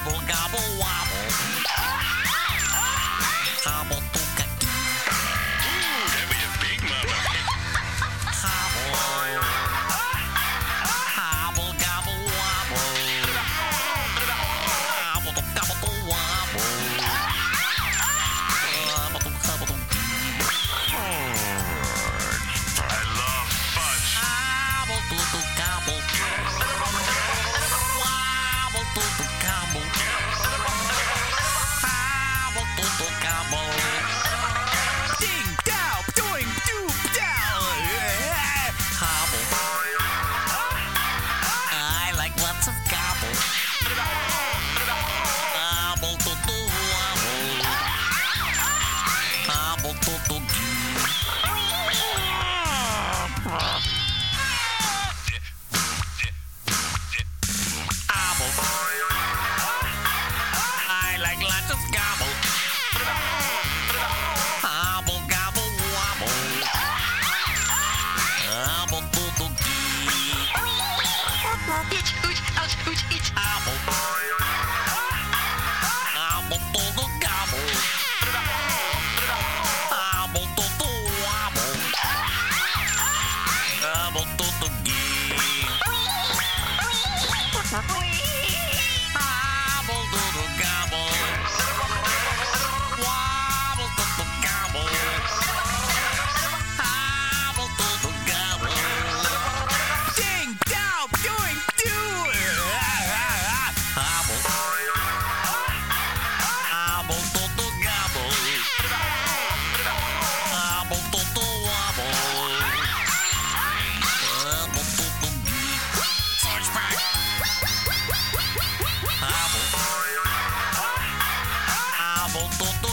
Gobble, gobble, wobble. Hobble, tukaki. Ooh, that be a big mother. Hobble. Hobble, gobble, wobble. Hobble, gobble, wobble. Hobble, I love fudge. hobble, gobble. Wobble, gobble. Hobble, gobble. Ding, dow, doing, doop, dow. Hobble. I like lots of gobble. Hobble, wobble. Hobble, I like lots of gobble. Hobble, gobble, wobble. Hobble, Itch, ooch, ouch, ooch, itch. Hobble. Hobble, gobble. Hobble, wobble. Hobble, Hobble, gobble. Wobble, gobble. Hobble, gobble. Ding, dow, doing, do. Hobble. Hobble, gobble. Hobble, wobble. Hobble, Fudge back. Hobble. Hobble,